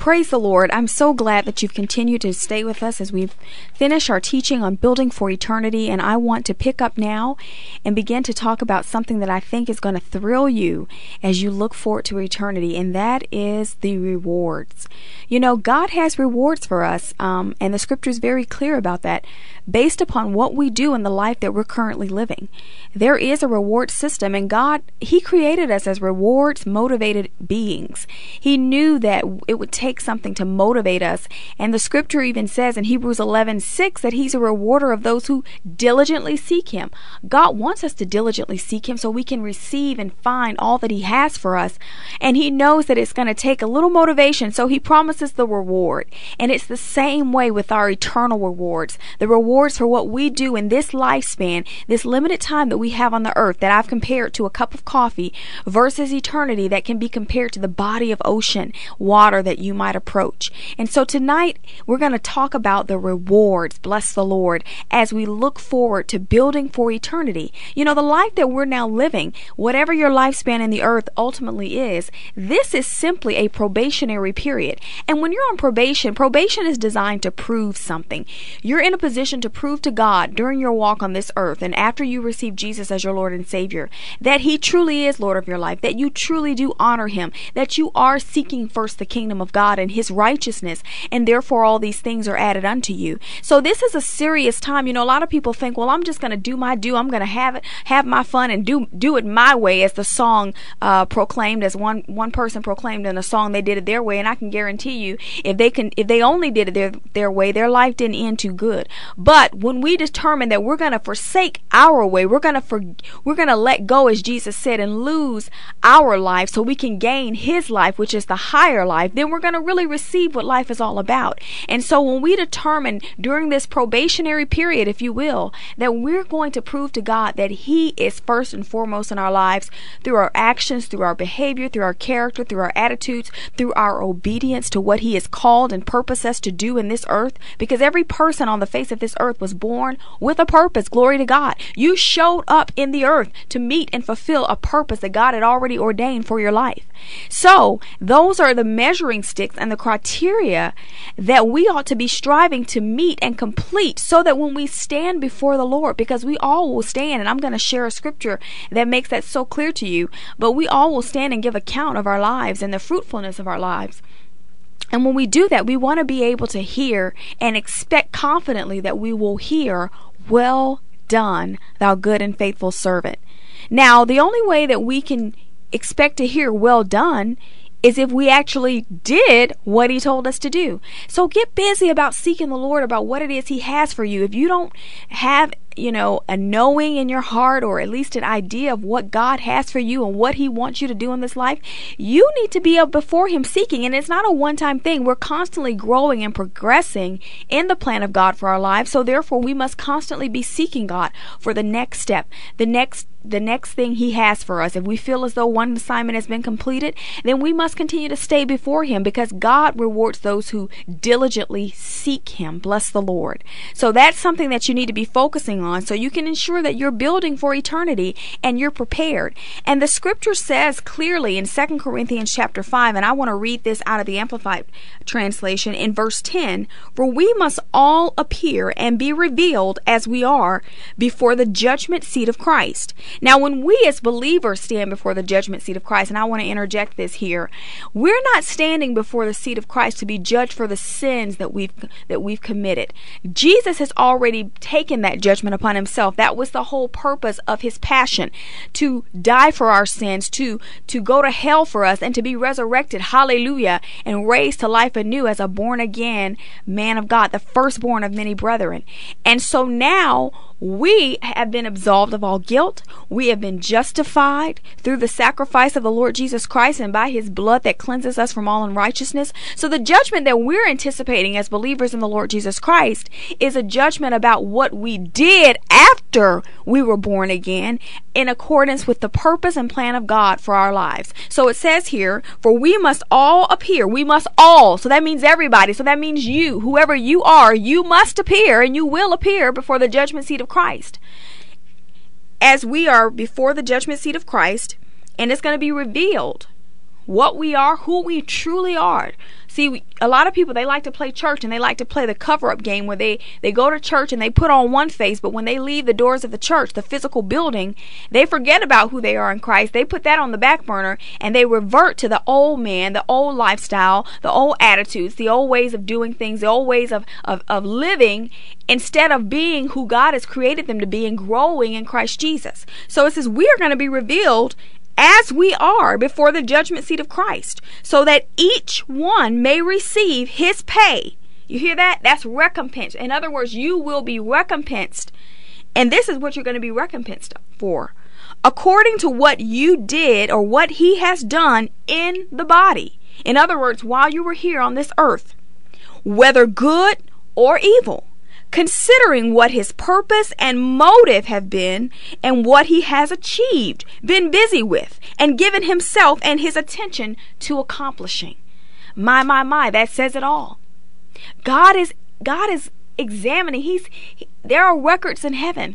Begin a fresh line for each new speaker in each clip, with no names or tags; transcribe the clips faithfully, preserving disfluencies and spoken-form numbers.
Praise the Lord. I'm so glad that you've continued to stay with us as we finish our teaching on building for eternity. And I want to pick up now and begin to talk about something that I think is going to thrill you as you look forward to eternity, and that is the rewards. You know, God has rewards for us, um, and the scripture is very clear about that, based upon what we do in the life that we're currently living. There is a reward system, and God, He created us as rewards motivated beings. He knew that it would take something to motivate us, and the scripture even says in Hebrews eleven six that He's a rewarder of those who diligently seek Him. God wants us to diligently seek Him so we can receive and find all that He has for us, and He knows that it's going to take a little motivation, so He promises the reward. And it's the same way with our eternal rewards, the rewards for what we do in this lifespan, this limited time that we have on the earth, that I've compared to a cup of coffee, versus eternity that can be compared to the body of ocean water that you might approach. And so tonight we're going to talk about the rewards, bless the Lord, as we look forward to building for eternity. You know, the life that we're now living, whatever your lifespan in the earth ultimately is, this is simply a probationary period. And when you're on probation, probation is designed to prove something. You're in a position to prove to God during your walk on this earth and after you receive Jesus as your Lord and Savior that He truly is Lord of your life, that you truly do honor Him, that you are seeking first the kingdom of God and His righteousness, and therefore all these things are added unto you. So this is a serious time. You know, a lot of people think, well, I'm just going to do my due. I'm going to have it, have my fun and do do it my way, as the song uh, proclaimed, as one one person proclaimed in a song, they did it their way. And I can guarantee you, if they can, if they only did it their their way, their life didn't end too good. But when we determine that we're going to forsake our way, we're going to for, we're going to let go, as Jesus said, and lose our life so we can gain His life, which is the higher life, then we're going to really receive what life is all about. And so when we determine during this probationary period, if you will, that we're going to prove to God that He is first and foremost in our lives, through our actions, through our behavior, through our character, through our attitudes, through our obedience to what He has called and purposed us to do in this earth, because every person on the face of this earth was born with a purpose. Glory to God. You showed up in the earth to meet and fulfill a purpose that God had already ordained for your life. So those are the measuring sticks and the criteria that we ought to be striving to meet and complete, so that when we stand before the Lord, because we all will stand, and I'm going to share a scripture that makes that so clear to you, but we all will stand and give account of our lives and the fruitfulness of our lives. And when we do that, we want to be able to hear and expect confidently that we will hear, "Well done, thou good and faithful servant." Now, the only way that we can expect to hear "well done" is if we actually did what He told us to do. So get busy about seeking the Lord about what it is He has for you. If you don't have, you know, a knowing in your heart, or at least an idea of what God has for you and what He wants you to do in this life, you need to be up before Him seeking. And it's not a one-time thing. We're constantly growing and progressing in the plan of God for our lives. So therefore, we must constantly be seeking God for the next step, the next the next thing He has for us. If we feel as though one assignment has been completed, then we must continue to stay before Him, because God rewards those who diligently seek Him. Bless the Lord. So that's something that you need to be focusing on, so you can ensure that you're building for eternity and you're prepared. And the scripture says clearly in Second Corinthians chapter five, and I want to read this out of the Amplified translation in verse ten, "For we must all appear and be revealed as we are before the judgment seat of Christ." Now, when we as believers stand before the judgment seat of Christ, and I want to interject this here, we're not standing before the seat of Christ to be judged for the sins that we've that we've committed. Jesus has already taken that judgment upon Himself. That was the whole purpose of His passion, to die for our sins, to to go to hell for us, and to be resurrected, hallelujah, and raised to life anew as a born again man of God, the firstborn of many brethren. And so now we have been absolved of all guilt. We have been justified through the sacrifice of the Lord Jesus Christ and by His blood that cleanses us from all unrighteousness. So the judgment that we're anticipating as believers in the Lord Jesus Christ is a judgment about what we did after we were born again, in accordance with the purpose and plan of God for our lives. So it says here, "For we must all appear." We must all. So that means everybody. So that means you, whoever you are, you must appear, and you will appear before the judgment seat of Christ. As we are before the judgment seat of Christ, and it's going to be revealed what we are, who we truly are. See, we, a lot of people, they like to play church and they like to play the cover-up game where they, they go to church and they put on one face, but when they leave the doors of the church, the physical building, they forget about who they are in Christ. They put that on the back burner and they revert to the old man, the old lifestyle, the old attitudes, the old ways of doing things, the old ways of, of, of living, instead of being who God has created them to be and growing in Christ Jesus. So it says we are going to be revealed as we are before the judgment seat of Christ, so that each one may receive his pay. You hear that? That's recompense. In other words, you will be recompensed. And this is what you're going to be recompensed for. According to what you did or what he has done in the body. In other words, while you were here on this earth, whether good or evil, considering what his purpose and motive have been and what he has achieved, been busy with, and given himself and his attention to accomplishing. My, my, my, that says it all. God is God is examining. He's he, there are records in heaven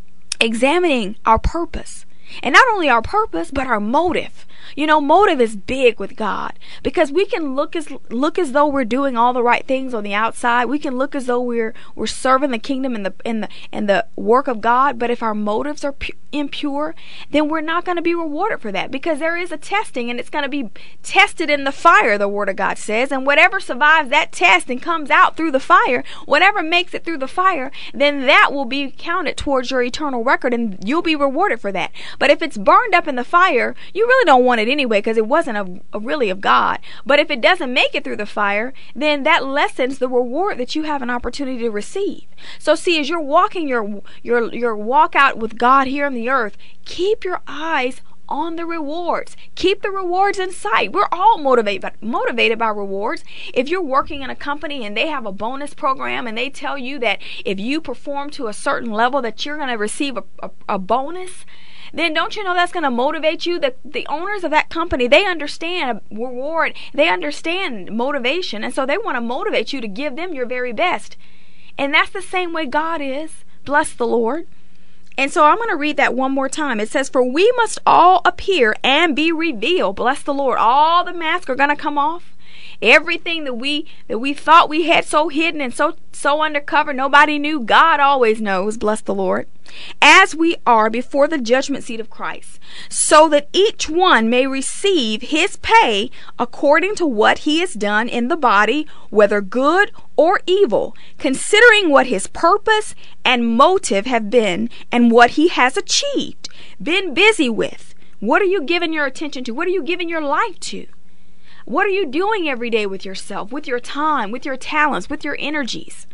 examining our purpose. And not only our purpose, but our motive. You know, motive is big with God, because we can look as look as though we're doing all the right things on the outside. We can look as though we're we're serving the kingdom and the in the and the work of God. But if our motives are pu- impure, then we're not going to be rewarded for that, because there is a testing, and it's going to be tested in the fire. The Word of God says, and whatever survives that test and comes out through the fire, whatever makes it through the fire, then that will be counted towards your eternal record, and you'll be rewarded for that. But if it's burned up in the fire, you really don't want it anyway, because it wasn't a, a really of God. But if it doesn't make it through the fire, then that lessens the reward that you have an opportunity to receive. So see, as you're walking your your your walk out with God here on the earth, keep your eyes on the rewards. Keep the rewards in sight. We're all motivated by, motivated by rewards. If you're working in a company and they have a bonus program and they tell you that if you perform to a certain level that you're going to receive a, a, a bonus, then don't you know that's going to motivate you? The, the owners of that company, they understand a reward. They understand motivation. And so they want to motivate you to give them your very best. And that's the same way God is. Bless the Lord. And so I'm going to read that one more time. It says, for we must all appear and be revealed. Bless the Lord. All the masks are going to come off. Everything that we that we thought we had so hidden and so so undercover, nobody knew, God always knows. Bless the Lord. As we are before the judgment seat of Christ, so that each one may receive his pay according to what he has done in the body, whether good or evil, considering what his purpose and motive have been and what he has achieved, been busy with. What are you giving your attention to? What are you giving your life to? What are you doing every day with yourself, with your time, with your talents, with your energies?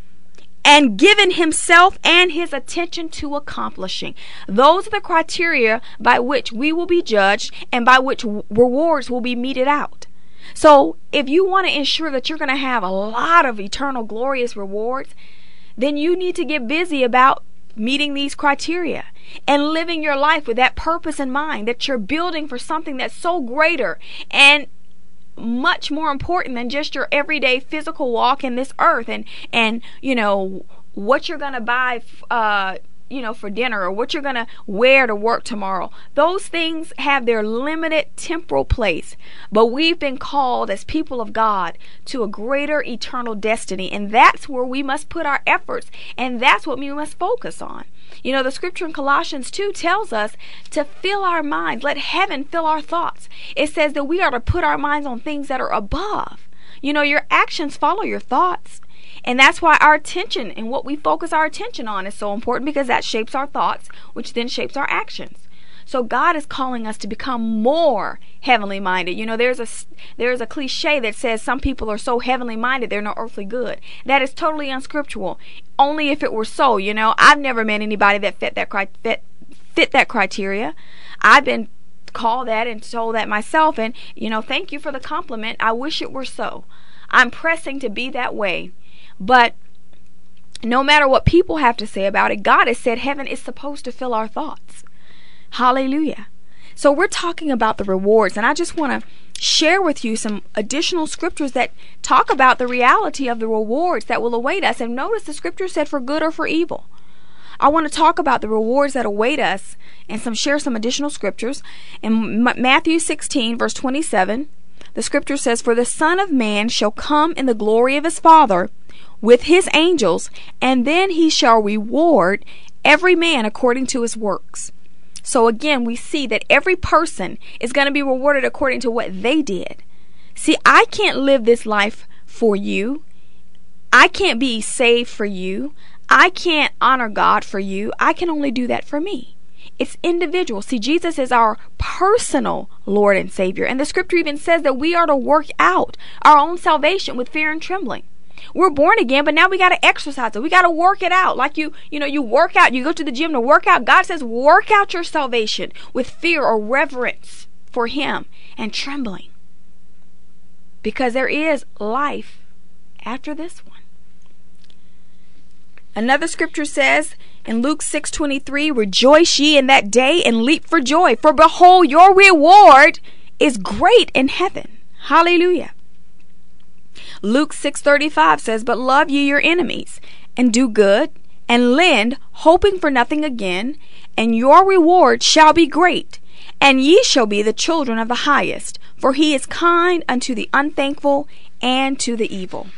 And given himself and his attention to accomplishing. Those are the criteria by which we will be judged and by which rewards will be meted out. So if you want to ensure that you're going to have a lot of eternal glorious rewards, then you need to get busy about meeting these criteria and living your life with that purpose in mind, that you're building for something that's so greater and much more important than just your everyday physical walk in this earth, and and you know what you're gonna buy uh you know for dinner, or what you're gonna wear to work tomorrow. Those things have their limited temporal place, but we've been called as people of God to a greater eternal destiny, and that's where we must put our efforts, and that's what we must focus on. You know, the scripture in Colossians two tells us to fill our minds, let heaven fill our thoughts. It says that we are to put our minds on things that are above. You know, your actions follow your thoughts. And that's why our attention and what we focus our attention on is so important, because that shapes our thoughts, which then shapes our actions. So God is calling us to become more heavenly minded. You know, there's a there's a cliche that says some people are so heavenly minded they're no earthly good. That is totally unscriptural. Only if it were so. You know, I've never met anybody that fit that cri- fit, fit that criteria. I've been called that and told that myself, and you know, thank you for the compliment. I wish it were so. I'm pressing to be that way. But no matter what people have to say about it, God has said heaven is supposed to fill our thoughts. Hallelujah. So we're talking about the rewards, and I just want to share with you some additional scriptures that talk about the reality of the rewards that will await us. And notice the scripture said for good or for evil. I want to talk about the rewards that await us and some share some additional scriptures. In Matthew sixteen, verse twenty-seven, the scripture says, "For the Son of Man shall come in the glory of his Father with his angels, and then he shall reward every man according to his works." So again, we see that every person is going to be rewarded according to what they did. See, I can't live this life for you. I can't be saved for you. I can't honor God for you. I can only do that for me. It's individual. See, Jesus is our personal Lord and Savior. And the scripture even says that we are to work out our own salvation with fear and trembling. We're born again, but now we got to exercise it. We got to work it out. Like you, you know, you work out, you go to the gym to work out. God says, work out your salvation with fear or reverence for Him and trembling. Because there is life after this one. Another scripture says in Luke six twenty-three, "Rejoice ye in that day and leap for joy, for behold, your reward is great in heaven." Hallelujah. Luke six thirty-five says, "But love ye your enemies, and do good, and lend, hoping for nothing again, and your reward shall be great, and ye shall be the children of the highest, for he is kind unto the unthankful and to the evil."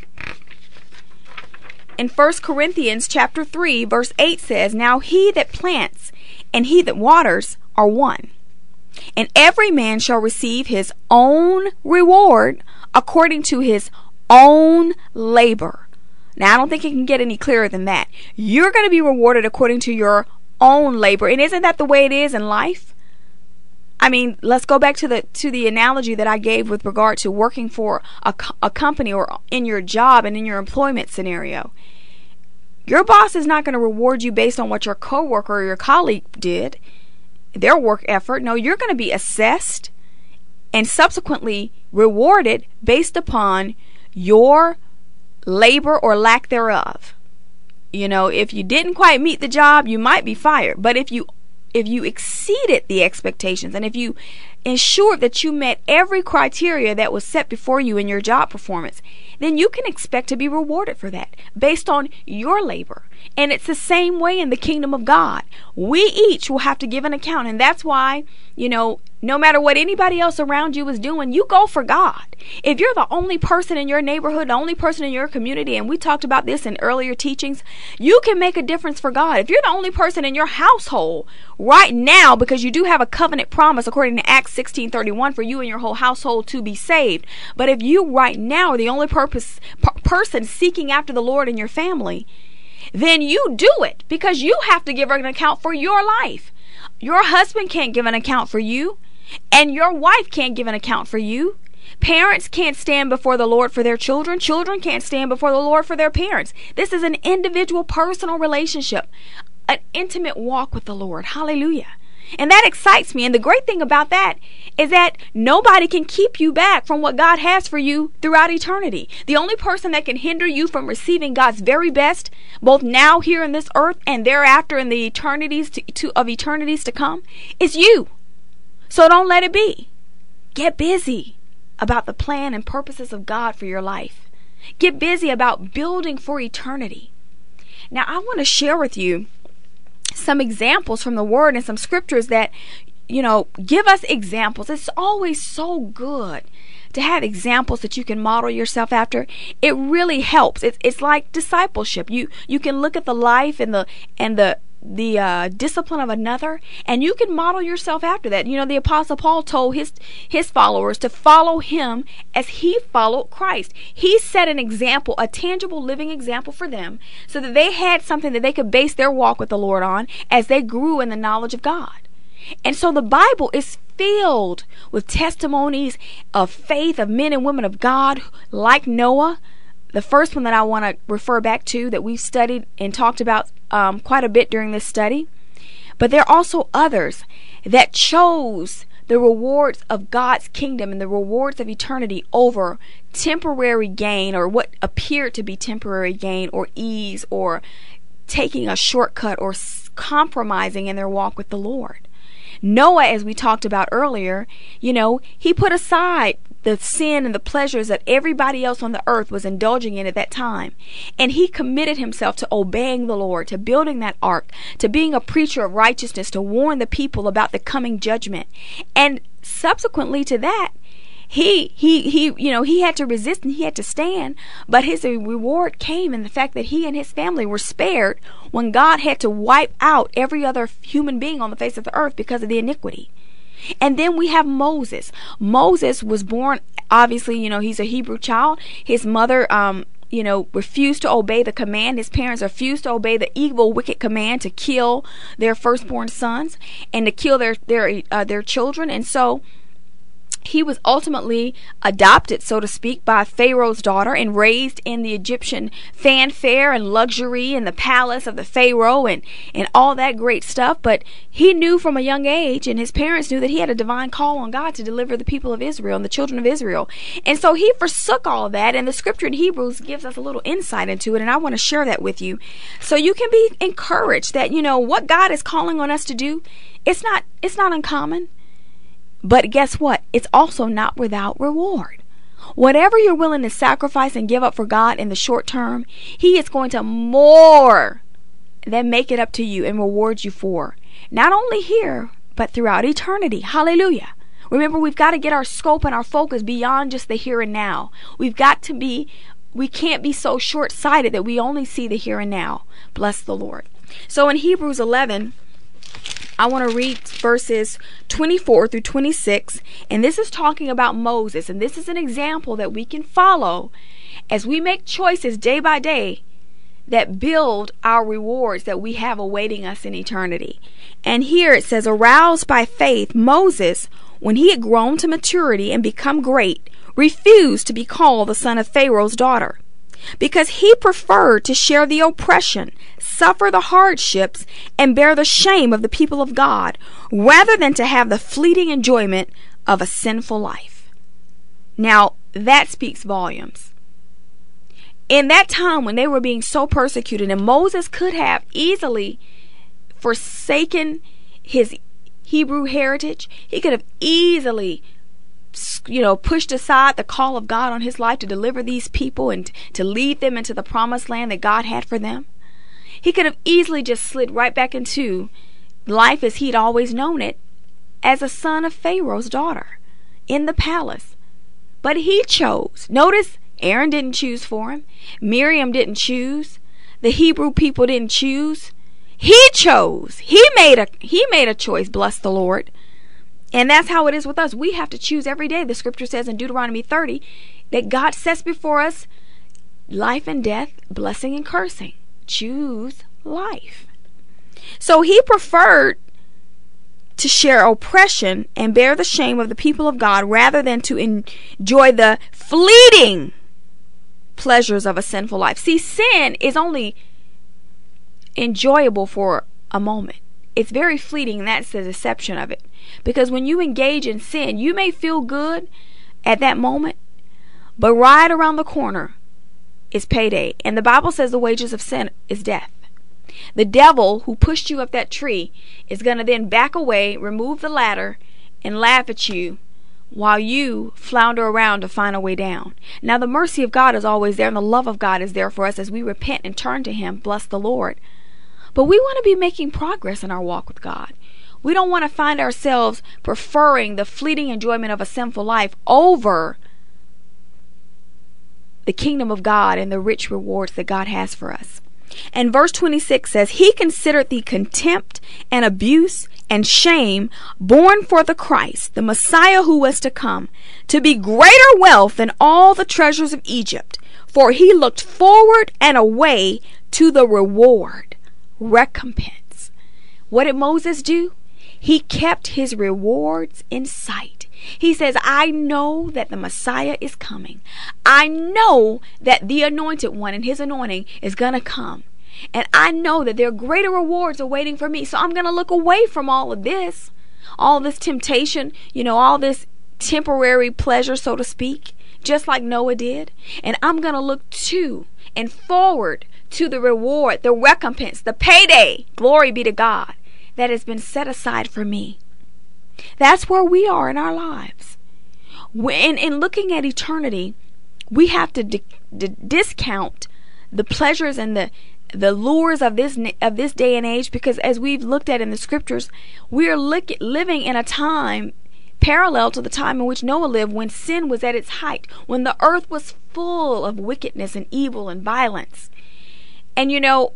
In First Corinthians chapter three, verse eight says, "Now he that plants and he that waters are one, and every man shall receive his own reward according to his own labor." Now, I don't think it can get any clearer than that. You're going to be rewarded according to your own labor. And isn't that the way it is in life? I mean, let's go back to the to the analogy that I gave with regard to working for a, a company or in your job and in your employment scenario. Your boss is not going to reward you based on what your coworker or your colleague did, their work effort. No, you're going to be assessed and subsequently rewarded based upon your labor or lack thereof. You know, if you didn't quite meet the job, you might be fired. But if you if you exceeded the expectations and if you ensured that you met every criteria that was set before you in your job performance, then you can expect to be rewarded for that based on your labor. And it's the same way in the kingdom of God. We each will have to give an account. And that's why, you know, no matter what anybody else around you is doing, you go for God. If you're the only person in your neighborhood, the only person in your community, and we talked about this in earlier teachings, you can make a difference for God. If you're the only person in your household right now, because you do have a covenant promise according to Acts sixteen thirty-one for you and your whole household to be saved. But if you right now are the only purpose, per- person seeking after the Lord in your family, then you do it because you have to give an account for your life. Your husband can't give an account for you, and your wife can't give an account for you. Parents can't stand before the Lord for their children. Children can't stand before the Lord for their parents. This is an individual, personal relationship, an intimate walk with the Lord. Hallelujah. And that excites me. And the great thing about that is that nobody can keep you back from what God has for you throughout eternity. The only person that can hinder you from receiving God's very best, both now here in this earth and thereafter in the eternities to, to, of eternities to come, is you. So don't let it be. Get busy about the plan and purposes of God for your life. Get busy about building for eternity. Now, I want to share with you some examples from the Word and some scriptures that, you know, give us examples. It's always so good to have examples that you can model yourself after. It really helps. It's it's like discipleship. You you can look at the life and the and the the uh, discipline of another, and you can model yourself after that. You know, the Apostle Paul told his his followers to follow him as he followed Christ. He set an example, a tangible living example for them, so that they had something that they could base their walk with the Lord on as they grew in the knowledge of God. And so the Bible is filled with testimonies of faith of men and women of God like Noah. The first one that I want to refer back to that we've studied and talked about um, quite a bit during this study. But there are also others that chose the rewards of God's kingdom and the rewards of eternity over temporary gain, or what appeared to be temporary gain or ease, or taking a shortcut or compromising in their walk with the Lord. Noah, as we talked about earlier, you know, he put aside the sin and the pleasures that everybody else on the earth was indulging in at that time. And he committed himself to obeying the Lord, to building that ark, to being a preacher of righteousness, to warn the people about the coming judgment. And subsequently to that, He, he, he, you know, he had to resist and he had to stand, but his reward came in the fact that he and his family were spared when God had to wipe out every other human being on the face of the earth because of the iniquity. And then we have Moses. Moses was born, obviously, you know, he's a Hebrew child. His mother, um, you know, refused to obey the command. His parents refused to obey the evil, wicked command to kill their firstborn sons and to kill their, their, uh, their children. And so he was ultimately adopted, so to speak, by Pharaoh's daughter and raised in the Egyptian fanfare and luxury in the palace of the Pharaoh and, and all that great stuff. But he knew from a young age, and his parents knew, that he had a divine call on God to deliver the people of Israel and the children of Israel. And so he forsook all of that, and the scripture in Hebrews gives us a little insight into it, and I want to share that with you so you can be encouraged that, you know, what God is calling on us to do, it's not, it's not uncommon. But guess what? It's also not without reward. Whatever you're willing to sacrifice and give up for God in the short term, He is going to more than make it up to you and reward you for. Not only here, but throughout eternity. Hallelujah. Remember, we've got to get our scope and our focus beyond just the here and now. We've got to be, we can't be so short-sighted that we only see the here and now. Bless the Lord. So in Hebrews eleven, I want to read verses twenty-four through twenty-six, and this is talking about Moses, and this is an example that we can follow as we make choices day by day that build our rewards that we have awaiting us in eternity. And here it says, aroused by faith, Moses, when he had grown to maturity and become great, refused to be called the son of Pharaoh's daughter, because he preferred to share the oppression, suffer the hardships, and bear the shame of the people of God, rather than to have the fleeting enjoyment of a sinful life. Now, that speaks volumes. In that time when they were being so persecuted, and Moses could have easily forsaken his Hebrew heritage, he could have easily you know, pushed aside the call of God on his life to deliver these people and to lead them into the promised land that God had for them. He could have easily just slid right back into life as he'd always known it, as a son of Pharaoh's daughter in the palace. But he chose. Notice, Aaron didn't choose for him. Miriam didn't choose. The Hebrew people didn't choose. He chose. He made a he made a choice, bless the Lord. And that's how it is with us. We have to choose every day. The scripture says in Deuteronomy thirty that God sets before us life and death, blessing and cursing. Choose life. So he preferred to share oppression and bear the shame of the people of God rather than to enjoy the fleeting pleasures of a sinful life. See, sin is only enjoyable for a moment. It's very fleeting, and that's the deception of it. Because when you engage in sin, you may feel good at that moment, but right around the corner is payday. And the Bible says the wages of sin is death. The devil who pushed you up that tree is going to then back away, remove the ladder, and laugh at you while you flounder around to find a way down. Now, the mercy of God is always there, and the love of God is there for us as we repent and turn to Him. Bless the Lord. But we want to be making progress in our walk with God. We don't want to find ourselves preferring the fleeting enjoyment of a sinful life over the kingdom of God and the rich rewards that God has for us. And verse twenty-six says, He considered the contempt and abuse and shame borne for the Christ, the Messiah who was to come, to be greater wealth than all the treasures of Egypt, for he looked forward and away to the reward. Recompense. What did Moses do? He kept his rewards in sight. He says, I know that the Messiah is coming. I know that the anointed one and his anointing is going to come. And I know that there are greater rewards awaiting for me. So I'm going to look away from all of this, all this temptation, you know, all this temporary pleasure, so to speak, just like Noah did. And I'm going to look to and forward to the reward, the recompense, the payday, glory be to God, that has been set aside for me. That's where we are in our lives. When in looking at eternity, we have to di- di- discount the pleasures and the the lures of this of this day and age, because as we've looked at in the scriptures, we are look, living in a time parallel to the time in which Noah lived, when sin was at its height, when the earth was full of wickedness and evil and violence. And you know,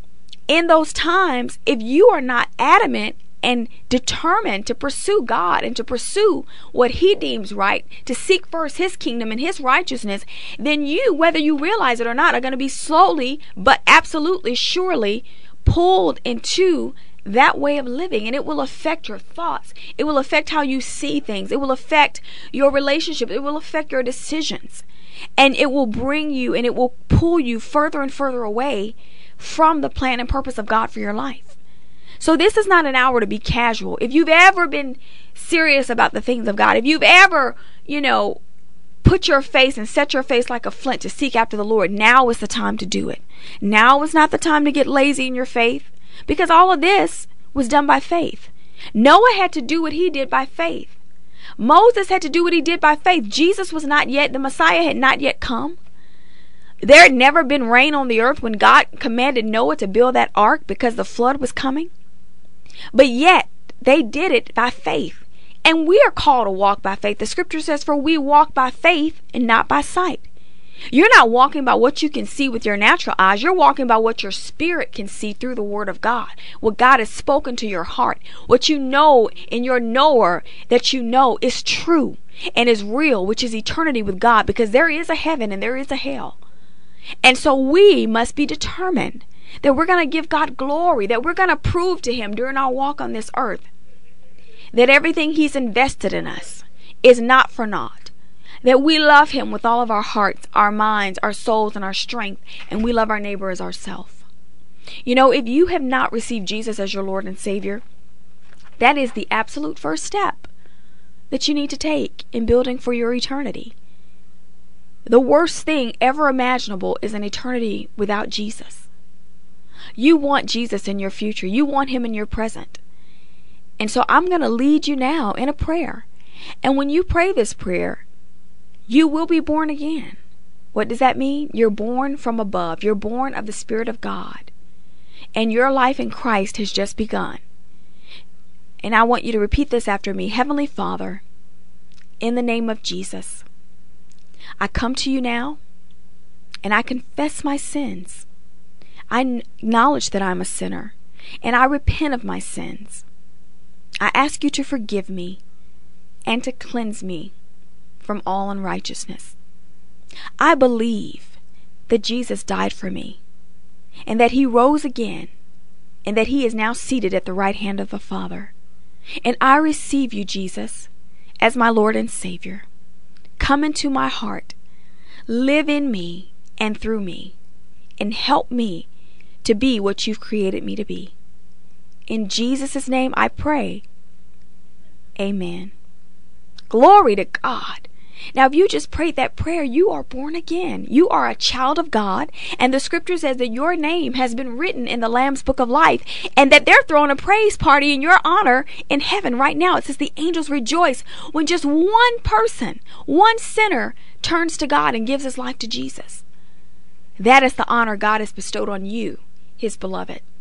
in those times, if you are not adamant and determined to pursue God and to pursue what He deems right, to seek first His kingdom and His righteousness, then you, whether you realize it or not, are going to be slowly but absolutely surely pulled into that way of living, and it will affect your thoughts. It will affect how you see things. It will affect your relationship. It will affect your decisions, and it will bring you and it will pull you further and further away from the plan and purpose of God for your life. So this is not an hour to be casual. If you've ever been serious about the things of God, if you've ever, you know, put your face and set your face like a flint to seek after the Lord, now is the time to do it. Now is not the time to get lazy in your faith, because all of this was done by faith. Noah had to do what he did by faith. Moses had to do what he did by faith. Jesus was not yet, the Messiah had not yet come. There had never been rain on the earth when God commanded Noah to build that ark because the flood was coming. But yet, they did it by faith. And we are called to walk by faith. The scripture says, for we walk by faith and not by sight. You're not walking by what you can see with your natural eyes. You're walking by what your spirit can see through the word of God. What God has spoken to your heart. What you know in your knower that you know is true and is real, which is eternity with God, because there is a heaven and there is a hell. And so we must be determined that we're going to give God glory, that we're going to prove to Him during our walk on this earth that everything He's invested in us is not for naught. That we love Him with all of our hearts, our minds, our souls, and our strength, and we love our neighbor as ourselves. You know, if you have not received Jesus as your Lord and Savior, that is the absolute first step that you need to take in building for your eternity. The worst thing ever imaginable is an eternity without Jesus. You want Jesus in your future. You want Him in your present. And so I'm going to lead you now in a prayer. And when you pray this prayer, you will be born again. What does that mean? You're born from above. You're born of the Spirit of God. And your life in Christ has just begun. And I want you to repeat this after me. Heavenly Father, in the name of Jesus, I come to you now and I confess my sins. I acknowledge that I'm a sinner and I repent of my sins. I ask you to forgive me and to cleanse me from all unrighteousness. I believe that Jesus died for me and that He rose again and that He is now seated at the right hand of the Father. And I receive you, Jesus, as my Lord and Savior. Come into my heart, live in me and through me, and help me to be what you've created me to be. In Jesus' name I pray. Amen. Glory to God. Now, if you just prayed that prayer, you are born again. You are a child of God, and the scripture says that your name has been written in the Lamb's Book of Life, and that they're throwing a praise party in your honor in heaven right now. It says the angels rejoice when just one person, one sinner, turns to God and gives his life to Jesus. That is the honor God has bestowed on you, His beloved.